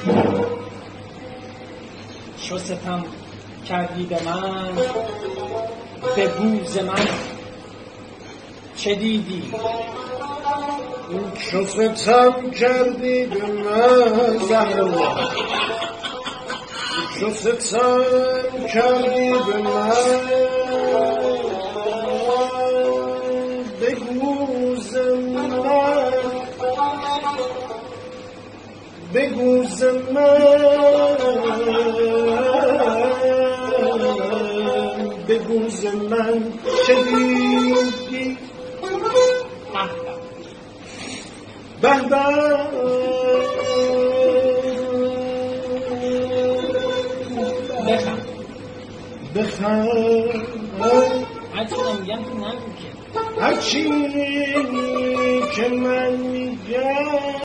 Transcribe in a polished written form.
چو ستم کردی به من به بوز من چه دیدی؟ چو ستم کردی به من زهر الله، چو ستم کردی به من به گوز من، به گوز من، به گوز من چه دیدی؟ به به بخند بخند، هرچی نمیگم تو نگو که هرچی که من میگم